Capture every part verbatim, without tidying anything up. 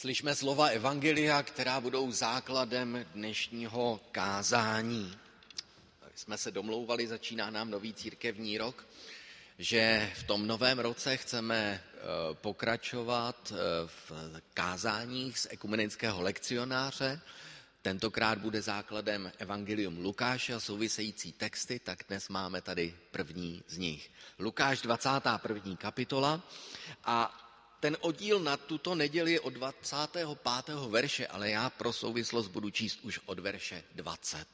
Slyšme slova evangelia, která budou základem dnešního kázání. Jsme se domlouvali, začíná nám nový církevní rok, že v tom novém roce chceme pokračovat v kázáních z ekumenického lekcionáře. Tentokrát bude základem evangelium Lukáše a související texty, tak dnes máme tady první z nich. Lukáš dvacátá první kapitola a ten oddíl na tuto neděli je od dvacátého pátého verše, ale já pro souvislost budu číst už od verše dvacet.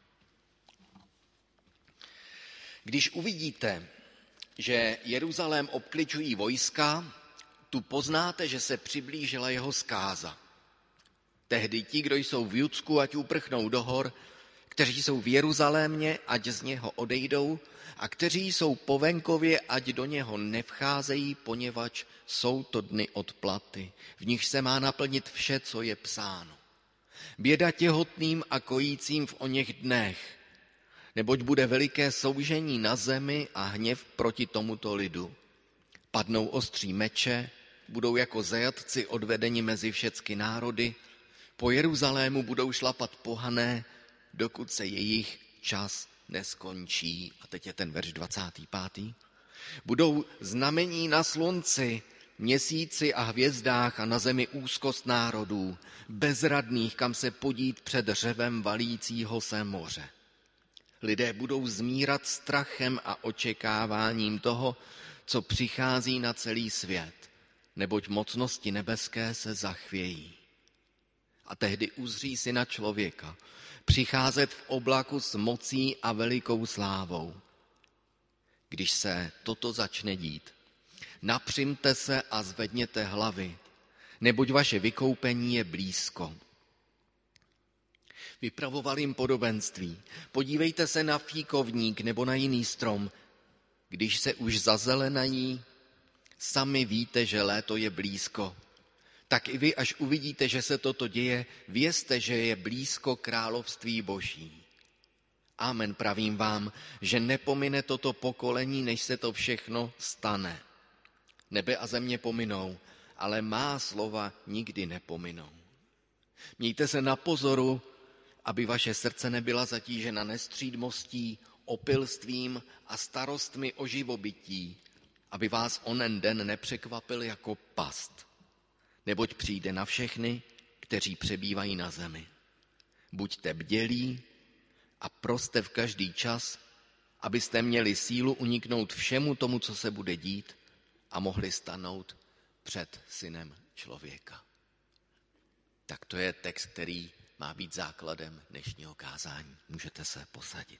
Když uvidíte, že Jeruzalém obkličují vojska, tu poznáte, že se přiblížila jeho zkáza. Tehdy ti, kdo jsou v Judsku, ať uprchnou do hor, kteří jsou v Jeruzalémě, ať z něho odejdou, a kteří jsou po venkově, ať do něho nevcházejí, poněvadž jsou to dny odplaty, v nich se má naplnit vše, co je psáno. Běda těhotným a kojícím v oněch dnech, neboť bude veliké soužení na zemi a hněv proti tomuto lidu. Padnou ostří meče, budou jako zajatci odvedeni mezi všecky národy, po Jeruzalému budou šlapat pohané, dokud se jejich čas neskončí. A teď je ten verš dvacátý pátý. Budou znamení na slunci, měsíci a hvězdách a na zemi úzkost národů, bezradných, kam se podít před řevem valícího se moře. Lidé budou zmírat strachem a očekáváním toho, co přichází na celý svět, neboť mocnosti nebeské se zachvějí. A tehdy uzří Syna člověka přicházet v oblaku s mocí a velikou slávou. Když se toto začne dít, napřimte se a zvedněte hlavy, neboť vaše vykoupení je blízko. Vypravoval jim podobenství. Podívejte se na fíkovník nebo na jiný strom. Když se už zazelenají, sami víte, že léto je blízko. Tak i vy, až uvidíte, že se toto děje, vězte, že je blízko království Boží. Amen, pravím vám, že nepomine toto pokolení, než se to všechno stane. Nebe a země pominou, ale má slova nikdy nepominou. Mějte se na pozoru, aby vaše srdce nebyla zatížena nestřídmostí, opilstvím a starostmi o živobytí, aby vás onen den nepřekvapil jako past. Neboť přijde na všechny, kteří přebývají na zemi. Buďte bdělí a proste v každý čas, abyste měli sílu uniknout všemu tomu, co se bude dít, a mohli stanout před Synem člověka. Tak to je text, který má být základem dnešního kázání. Můžete se posadit.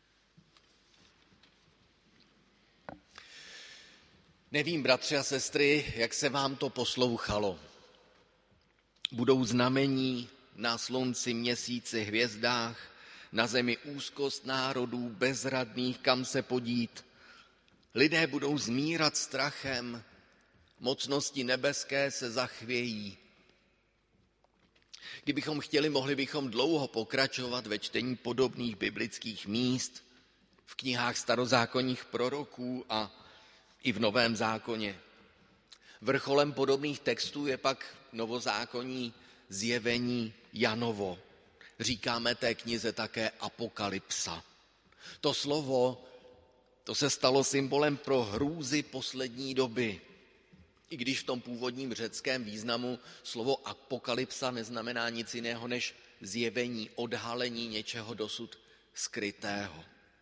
Nevím, bratři a sestry, jak se vám to poslouchalo. Budou znamení na slunci, měsíci, hvězdách, na zemi úzkost národů, bezradných, kam se podít. Lidé budou zmírat strachem, mocnosti nebeské se zachvějí. Kdybychom chtěli, mohli bychom dlouho pokračovat ve čtení podobných biblických míst v knihách starozákonních proroků a i v Novém zákoně. Vrcholem podobných textů je pak novozákonní zjevení Janovo. Říkáme té knize také Apokalypsa. To slovo, to se stalo symbolem pro hrůzy poslední doby. I když v tom původním řeckém významu slovo apokalypsa neznamená nic jiného než zjevení, odhalení něčeho dosud skrytého.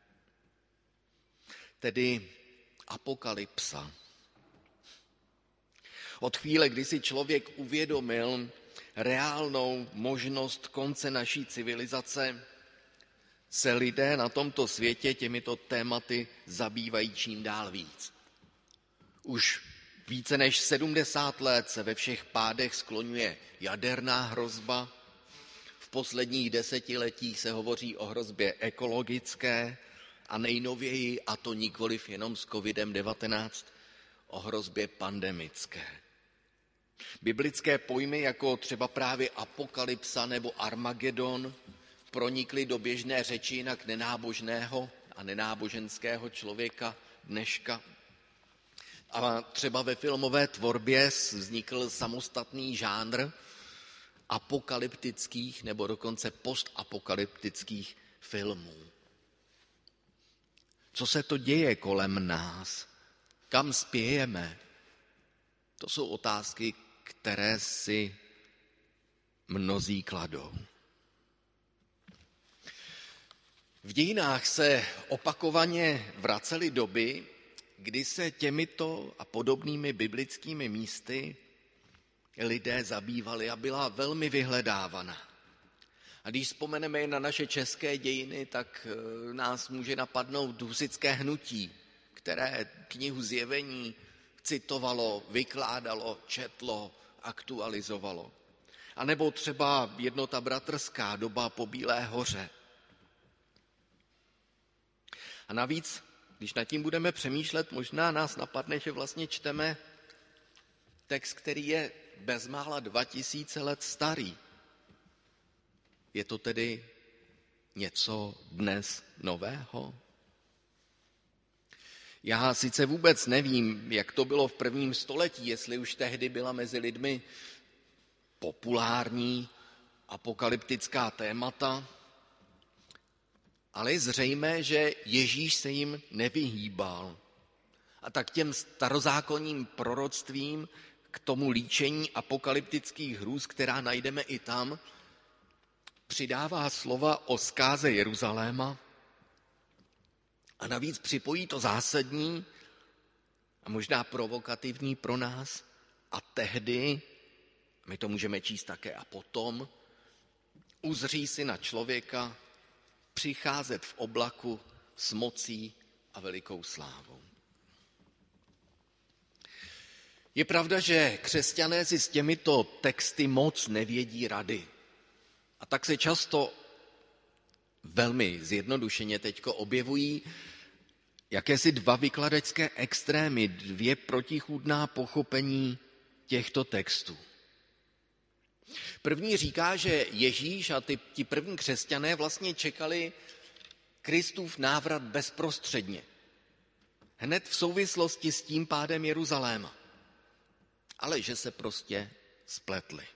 Tedy apokalypsa. Od chvíle, kdy si člověk uvědomil reálnou možnost konce naší civilizace, se lidé na tomto světě těmito tématy zabývají čím dál víc. Už více než sedmdesát let se ve všech pádech skloňuje jaderná hrozba. V posledních desetiletích se hovoří o hrozbě ekologické a nejnověji, a to nikoliv jenom s kovidem devatenáct, o hrozbě pandemické. Biblické pojmy jako třeba právě apokalypsa nebo Armagedon pronikly do běžné řeči jinak nenábožného a nenáboženského člověka dneška. A třeba ve filmové tvorbě vznikl samostatný žánr apokalyptických nebo dokonce postapokalyptických filmů. Co se to děje kolem nás? Kam spějeme? To jsou otázky, které si mnozí kladou. V dějinách se opakovaně vracely doby, kdy se těmito a podobnými biblickými místy lidé zabývali a byla velmi vyhledávaná. A když vzpomeneme i na naše české dějiny, tak nás může napadnout husitské hnutí, které knihu Zjevení citovalo, vykládalo, četlo, aktualizovalo. A nebo třeba jednota bratrská, doba po Bílé hoře. A navíc, když nad tím budeme přemýšlet, možná nás napadne, že vlastně čteme text, který je bezmála dva tisíce let starý. Je to tedy něco dnes nového? Já sice vůbec nevím, jak to bylo v prvním století, jestli už tehdy byla mezi lidmi populární apokalyptická témata, ale je zřejmé, že Ježíš se jim nevyhýbal. A tak těm starozákonním proroctvím, k tomu líčení apokalyptických hrůz, která najdeme i tam, přidává slova o zkáze Jeruzaléma a navíc připojí to zásadní a možná provokativní pro nás a tehdy, my to můžeme číst také a potom, uzří si na člověka přicházet v oblaku s mocí a velikou slávou. Je pravda, že křesťané si s těmito texty moc nevědí rady. A tak se často velmi zjednodušeně teďko objevují jakési dva vykladačské extrémy, dvě protichůdná pochopení těchto textů. První říká, že Ježíš a ty, ti první křesťané vlastně čekali Kristův návrat bezprostředně. Hned v souvislosti s tím pádem Jeruzaléma. Ale že se prostě spletli.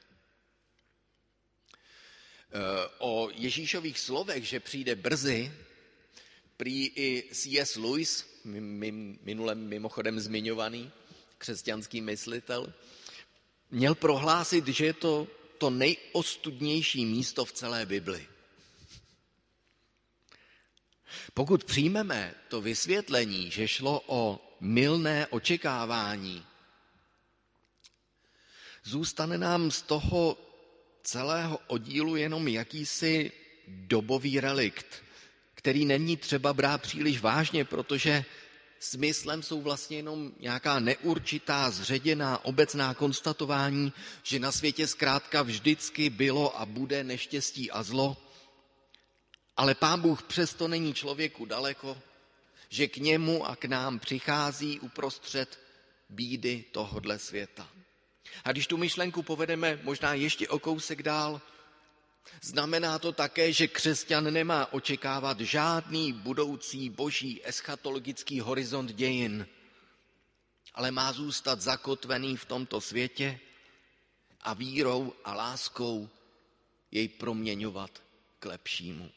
O Ježíšových slovech, že přijde brzy, prý i C S Lewis, minule mimochodem zmiňovaný křesťanský myslitel, měl prohlásit, že je to to nejostudnější místo v celé Bibli. Pokud přijmeme to vysvětlení, že šlo o mylné očekávání, zůstane nám z toho celého oddílu jenom jakýsi dobový relikt, který není třeba brát příliš vážně, protože smyslem jsou vlastně jenom nějaká neurčitá, zředěná, obecná konstatování, že na světě zkrátka vždycky bylo a bude neštěstí a zlo, ale Pán Bůh přesto není člověku daleko, že k němu a k nám přichází uprostřed bídy tohodle světa. A když tu myšlenku povedeme možná ještě o kousek dál, znamená to také, že křesťan nemá očekávat žádný budoucí boží eschatologický horizont dějin, ale má zůstat zakotvený v tomto světě a vírou a láskou jej proměňovat k lepšímu.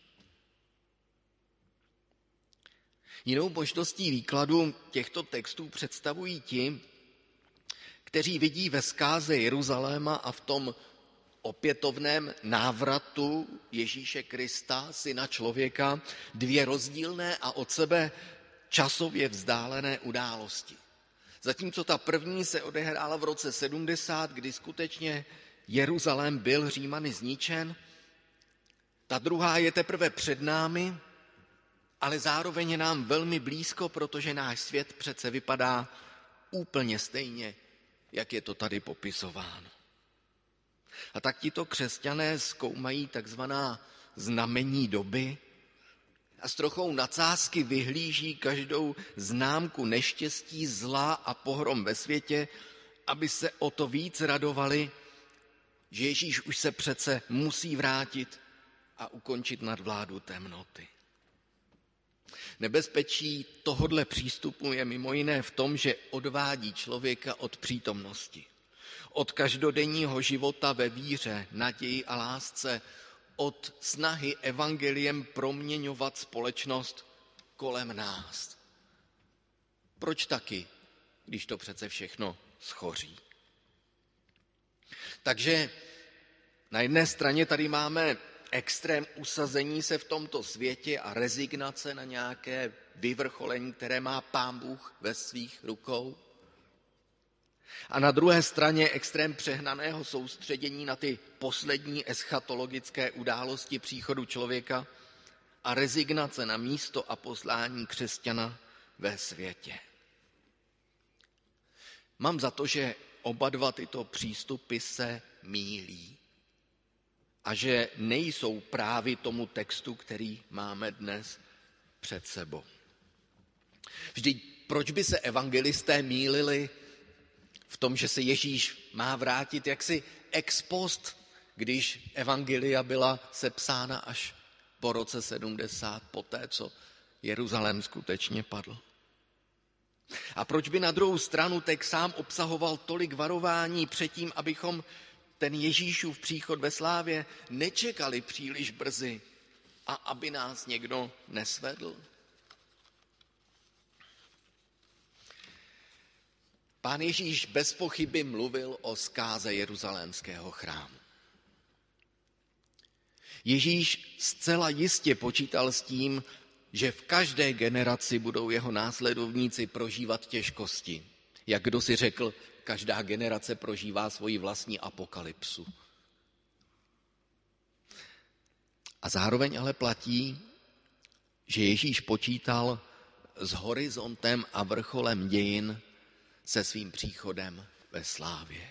Jinou možností výkladu těchto textů představují ti, kteří vidí ve zkáze Jeruzaléma a v tom opětovném návratu Ježíše Krista, syna člověka, dvě rozdílné a od sebe časově vzdálené události. Zatímco ta první se odehrála v roce sedmdesát, kdy skutečně Jeruzalém byl Římany zničen, ta druhá je teprve před námi, ale zároveň je nám velmi blízko, protože náš svět přece vypadá úplně stejně, jak je to tady popisováno. A tak tito křesťané zkoumají takzvaná znamení doby a s trochou nadsázky vyhlíží každou známku neštěstí, zla a pohrom ve světě, aby se o to víc radovali, že Ježíš už se přece musí vrátit a ukončit nadvládu temnoty. Nebezpečí tohodle přístupu je mimo jiné v tom, že odvádí člověka od přítomnosti, od každodenního života ve víře, naději a lásce, od snahy evangeliem proměňovat společnost kolem nás. Proč taky, když to přece všechno schoří? Takže na jedné straně tady máme extrém usazení se v tomto světě a rezignace na nějaké vyvrcholení, které má Pán Bůh ve svých rukou. A na druhé straně extrém přehnaného soustředění na ty poslední eschatologické události příchodu člověka a rezignace na místo a poslání křesťana ve světě. Mám za to, že oba dva tyto přístupy se mýlí a že nejsou právě tomu textu, který máme dnes před sebou. Vždyť proč by se evangelisté mýlili v tom, že se Ježíš má vrátit jaksi ex post, když evangelia byla sepsána až po roce sedmdesát, poté, co Jeruzalém skutečně padl? A proč by na druhou stranu text sám obsahoval tolik varování před tím, abychom ten Ježíšův příchod ve slávě nečekali příliš brzy a aby nás někdo nesvedl? Pán Ježíš bez pochyby mluvil o zkáze jeruzalémského chrámu. Ježíš zcela jistě počítal s tím, že v každé generaci budou jeho následovníci prožívat těžkosti. Jak kdo si řekl, každá generace prožívá svoji vlastní apokalypsu. A zároveň ale platí, že Ježíš počítal s horizontem a vrcholem dějin se svým příchodem ve slávě.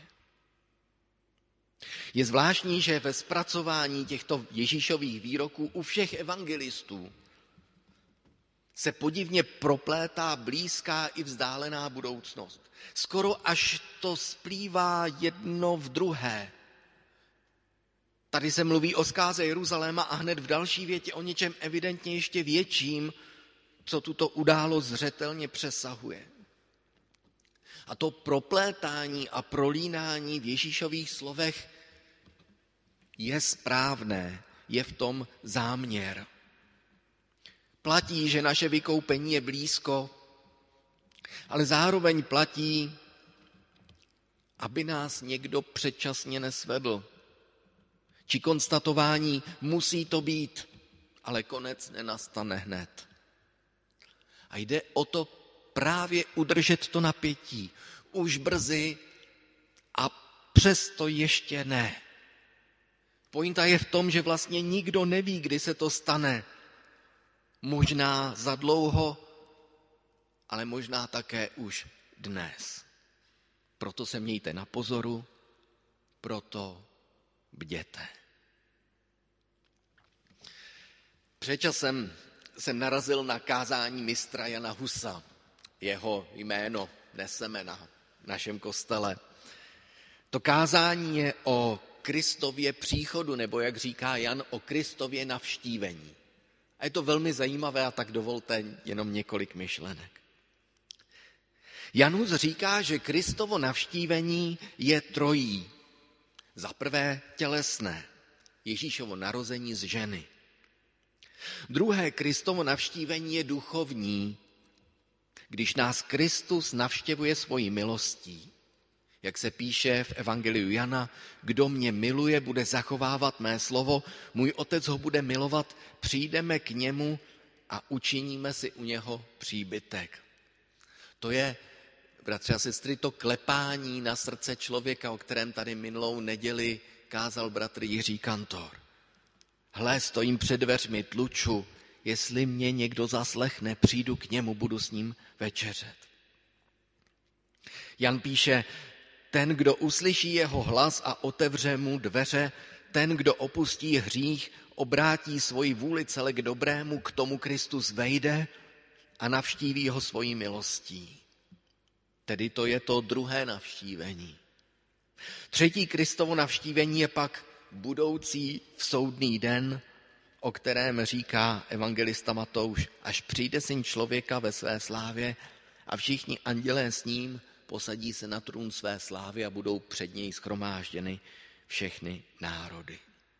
Je zvláštní, že ve zpracování těchto Ježíšových výroků u všech evangelistů se podivně proplétá blízká i vzdálená budoucnost. Skoro až to splývá jedno v druhé. Tady se mluví o zkáze Jeruzaléma a hned v další větě o něčem evidentně ještě větším, co tuto událost zřetelně přesahuje. A to proplétání a prolínání v Ježíšových slovech je správné, je v tom záměr. Platí, že naše vykoupení je blízko, ale zároveň platí, aby nás někdo předčasně nesvedl. Či konstatování, musí to být, ale konec nenastane hned. A jde o to právě udržet to napětí. Už brzy a přesto ještě ne. Pointa je v tom, že vlastně nikdo neví, kdy se to stane. Možná za dlouho, ale možná také už dnes. Proto se mějte na pozoru, proto bděte. Před časem jsem narazil na kázání mistra Jana Husa. Jeho jméno neseme na našem kostele. To kázání je o Kristově příchodu, nebo jak říká Jan, o Kristově navštívení. A je to velmi zajímavé, a tak dovolte jenom několik myšlenek. Jan Hus říká, že Kristovo navštívení je trojí. Za prvé tělesné, Ježíšovo narození z ženy. Druhé Kristovo navštívení je duchovní, když nás Kristus navštěvuje svojí milostí. Jak se píše v Evangeliu Jana, kdo mě miluje, bude zachovávat mé slovo, můj otec ho bude milovat, přijdeme k němu a učiníme si u něho příbytek. To je, bratři a sestry, to klepání na srdce člověka, o kterém tady minulou neděli kázal bratr Jiří Kantor. Hle, stojím před dveřmi, tluču, jestli mě někdo zaslechne, přijdu k němu, budu s ním večeřet. Jan píše, ten, kdo uslyší jeho hlas a otevře mu dveře, ten, kdo opustí hřích, obrátí svoji vůli celé k dobrému, k tomu Kristus vejde a navštíví ho svojí milostí. Tedy to je to druhé navštívení. Třetí Kristovo navštívení je pak budoucí v soudný den o kterém říká evangelista Matouš, až přijde Syn člověka ve své slávě a všichni andělé s ním, posadí se na trůn své slávy a budou před něj shromážděny všechny národy.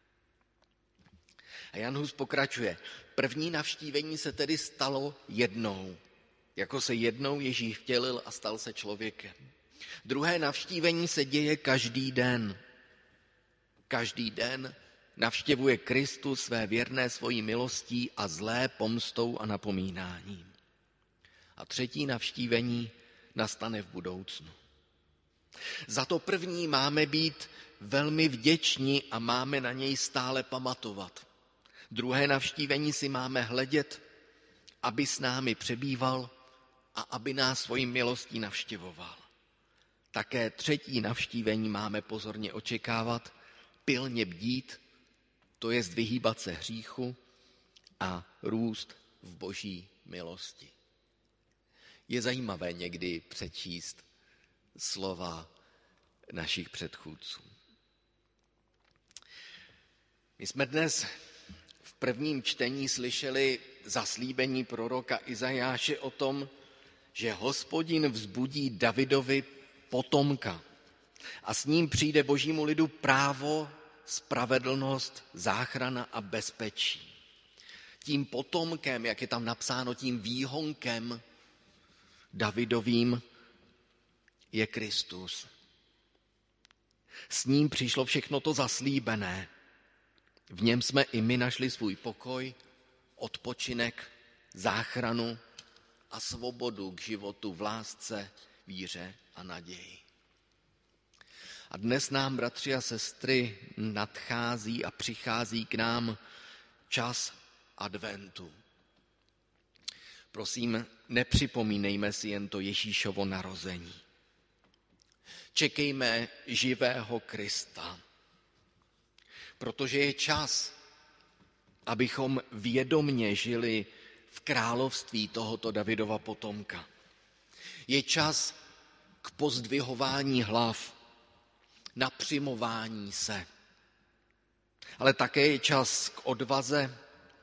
A Jan Hus pokračuje. První navštívení se tedy stalo jednou, jako se jednou Ježíš vtělil a stal se člověkem. Druhé navštívení se děje každý den. Každý den navštěvuje Kristus své věrné svojí milostí a zlé pomstou a napomínáním. A třetí navštívení nastane v budoucnu. Za to první máme být velmi vděční a máme na něj stále pamatovat. Druhé navštívení si máme hledět, aby s námi přebýval a aby nás svojí milostí navštěvoval. Také třetí navštívení máme pozorně očekávat, pilně bdít, to jest vyhýbat se hříchu a růst v boží milosti. Je zajímavé někdy přečíst slova našich předchůdců. My jsme dnes v prvním čtení slyšeli zaslíbení proroka Izajáše o tom, že Hospodin vzbudí Davidovi potomka a s ním přijde božímu lidu právo, spravedlnost, záchrana a bezpečí. Tím potomkem, jak je tam napsáno, tím výhonkem Davidovým je Kristus. S ním přišlo všechno to zaslíbené. V něm jsme i my našli svůj pokoj, odpočinek, záchranu a svobodu k životu v lásce, víře a naději. A dnes nám, bratři a sestry, nadchází a přichází k nám čas adventu. Prosím, nepřipomínejme si jen to Ježíšovo narození. Čekejme živého Krista, protože je čas, abychom vědomně žili v království tohoto Davidova potomka. Je čas k pozdvihování hlav, napřimování se, ale také je čas k odvaze,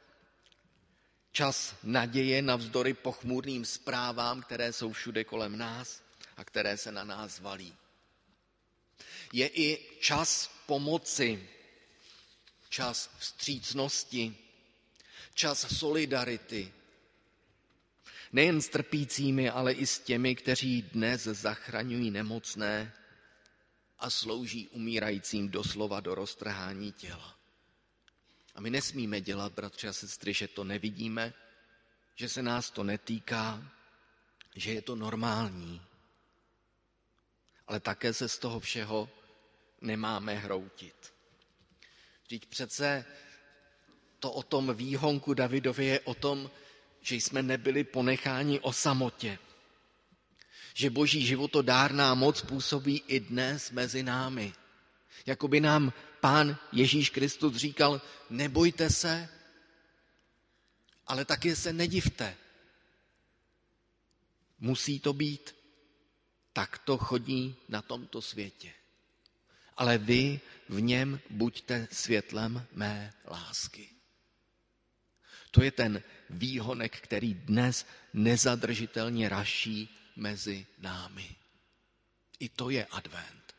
čas naděje navzdory pochmurným zprávám, které jsou všude kolem nás a které se na nás valí. Je i čas pomoci, čas vstřícnosti, čas solidarity. Nejen s trpícími, ale i s těmi, kteří dnes zachraňují nemocné a slouží umírajícím doslova do roztrhání těla. A my nesmíme dělat, bratři a sestry, že to nevidíme, že se nás to netýká, že je to normální. Ale také se z toho všeho nemáme hroutit. Vždyť přece to o tom výhonku Davidovi je o tom, že jsme nebyli ponecháni o samotě. Že boží životodárná moc působí i dnes mezi námi. Jakoby nám Pán Ježíš Kristus říkal, nebojte se, ale taky se nedivte. Musí to být. Tak to chodí na tomto světě. Ale vy v něm buďte světlem mé lásky. To je ten výhonek, který dnes nezadržitelně raší mezi námi. I to je advent.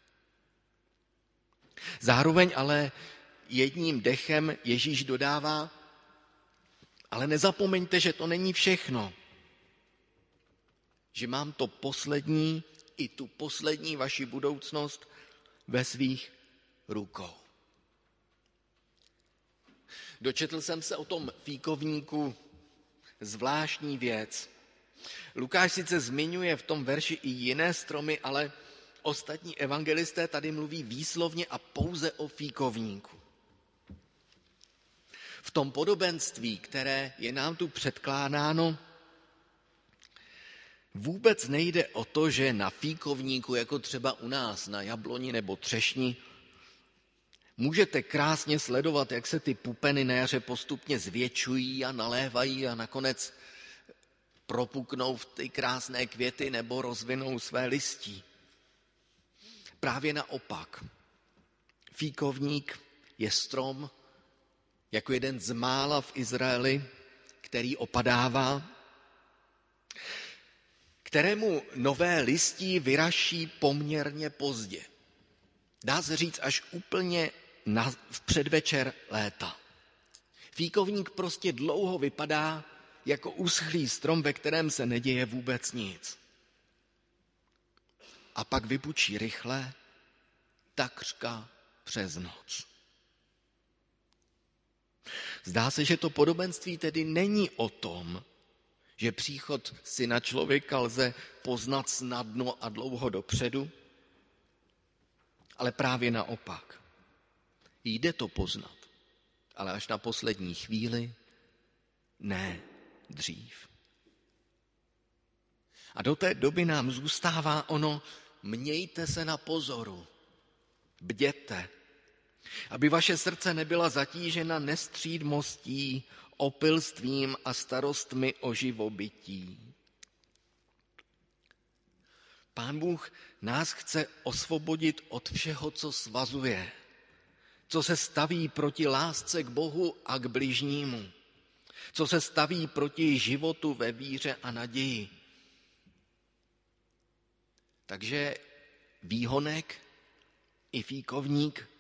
Zároveň ale jedním dechem Ježíš dodává, ale nezapomeňte, že to není všechno. Že mám to poslední, i tu poslední vaši budoucnost ve svých rukou. Dočetl jsem se o tom fíkovníku zvláštní věc. Lukáš sice zmiňuje v tom verši i jiné stromy, ale ostatní evangelisté tady mluví výslovně a pouze o fíkovníku. V tom podobenství, které je nám tu předkládáno, vůbec nejde o to, že na fíkovníku, jako třeba u nás na jabloni nebo třešni, můžete krásně sledovat, jak se ty pupeny na jaře postupně zvětšují a nalévají a nakonec propuknou v ty krásné květy nebo rozvinou své listí. Právě naopak. Fíkovník je strom, Jako jeden z mála v Izraeli, který opadává, kterému nové listí vyraší poměrně pozdě. Dá se říct až úplně na, v předvečer léta. Fíkovník prostě dlouho vypadá jako uschlý strom, ve kterém se neděje vůbec nic. A pak vypučí rychle, takřka přes noc. Zdá se, že to podobenství tedy není o tom, že příchod Syna člověka lze poznat snadno a dlouho dopředu, ale právě naopak. Jde to poznat, ale až na poslední chvíli, ne dřív. A do té doby nám zůstává ono, mějte se na pozoru, bděte, aby vaše srdce nebyla zatížena nestřídmostí, opilstvím a starostmi o živobytí. Pán Bůh nás chce osvobodit od všeho, co svazuje, co se staví proti lásce k Bohu a k bližnímu, co se staví proti životu ve víře a naději. Takže výhonek i fíkovník,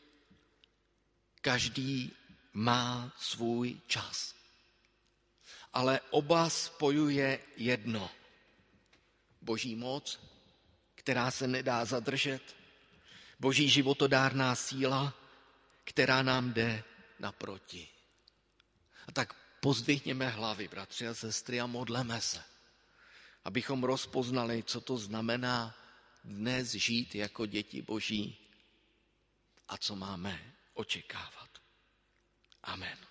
každý má svůj čas. Ale oba spojuje jedno. Boží moc, která se nedá zadržet, Boží životodárná síla, která nám jde naproti. A tak pozdvihněme hlavy, bratři a sestry, a modleme se, abychom rozpoznali, co to znamená dnes žít jako děti Boží a co máme očekávat. Amen.